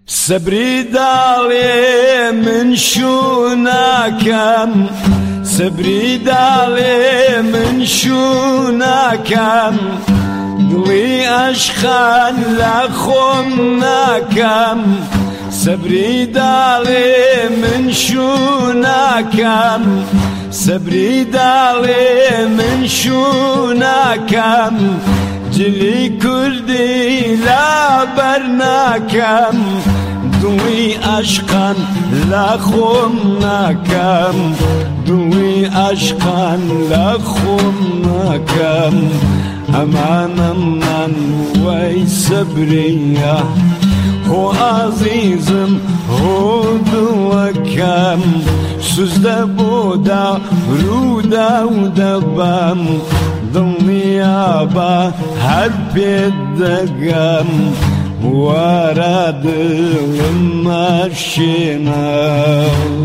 صبري دالي من شوناكم، صبري دالي من شوناكم، قلي أشخان لخمناكم. صبري دالي من شوناكم، صبري دالي من شوناكم، جلي كردي لا برناكم، دوي أشقان لخمناكم، دوي أشقان لخمناكم. أمان أمان وي صبرية هو عزيزم هو دوكم، سوزده بودا رودا ودبم، دنيا با هر بدگم ورد المشينا.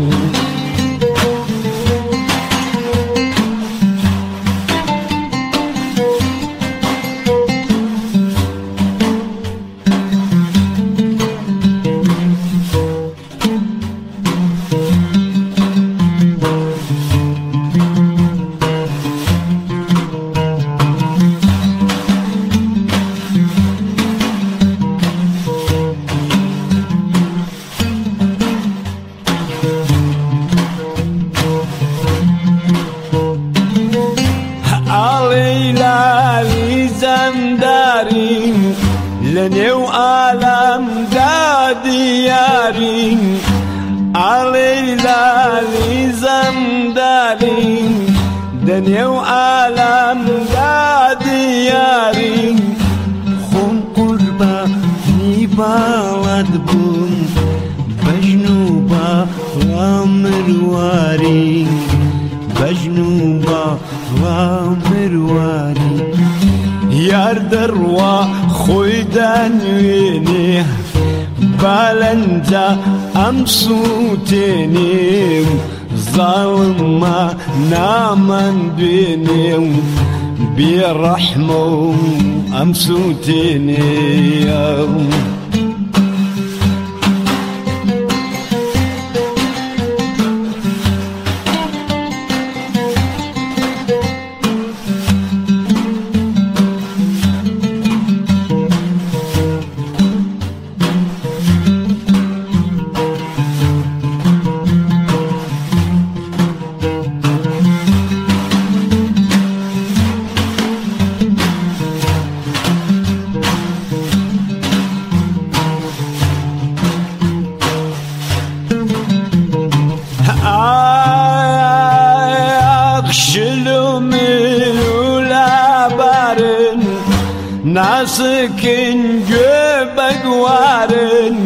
لني وعالم دا دياري، عليلا لزم داري، دني وعالم دا دياري. خون قربا نبالد بون بجنوبا ومرواري، بجنوبا ومرواري. يار دروا خويدان ويني بالنجا أمسوتيني، ظالما نامن بيني برحمة أمسوتيني. Nasıkin göbek varın,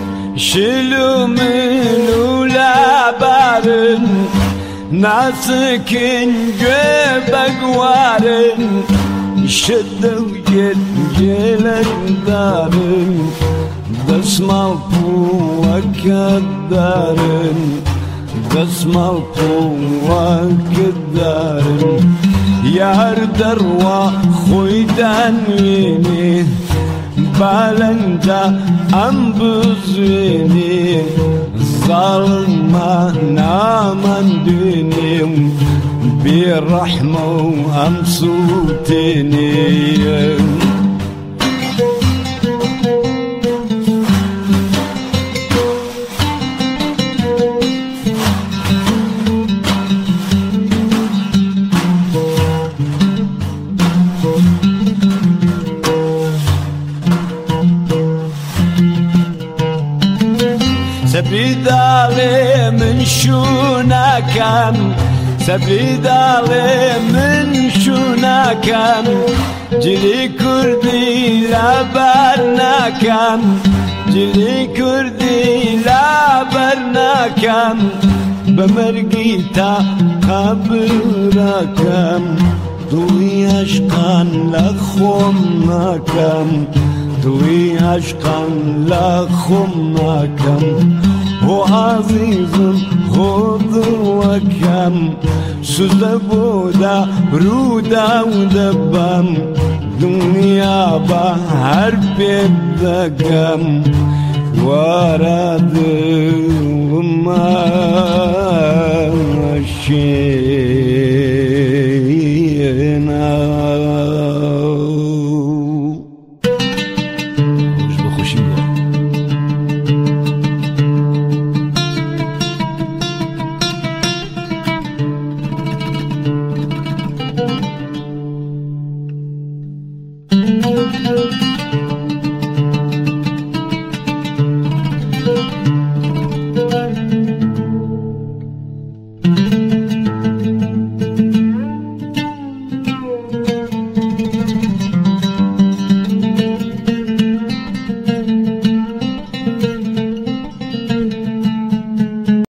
şilümün ulabarın. Nasıkin göbek varın, şeddev gelen darın. Dasmal puva kaddarın, dasmal puva kaddarın. يار دروا خويدان ويني بالنجا أم بزويني، ظالما نامن ديني برحمة أم صوتيني. صبري دالي من شوناكم، صبري دالي من شوناكم، جلي كردي لا برناكم، جلي كردي لا برناكم، بمرقيتا قبركم، دوي أشقان لخمناكم، دوي أشقان لخمناكم. هو عزيز هو ذوكم، سوزده بودا رودا ودبم، دنيا با هر بدگم ورد ماشي